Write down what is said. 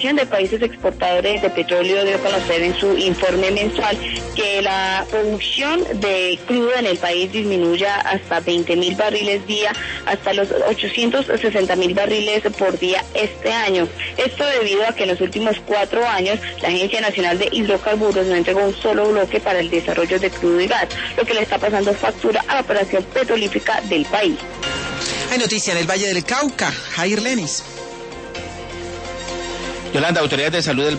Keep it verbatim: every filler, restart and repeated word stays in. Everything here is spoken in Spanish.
de países exportadores de petróleo dio a conocer en su informe mensual que la producción de crudo en el país disminuya hasta veinte mil barriles día hasta los ochocientos sesenta mil barriles por día este año. Esto debido a que en los últimos cuatro años la Agencia Nacional de Hidrocarburos no entregó un solo bloque para el desarrollo de crudo y gas, lo que le está pasando factura a la operación petrolífica del país. Hay noticia en el Valle del Cauca. Jair Lenis. Yolanda, autoridades de salud del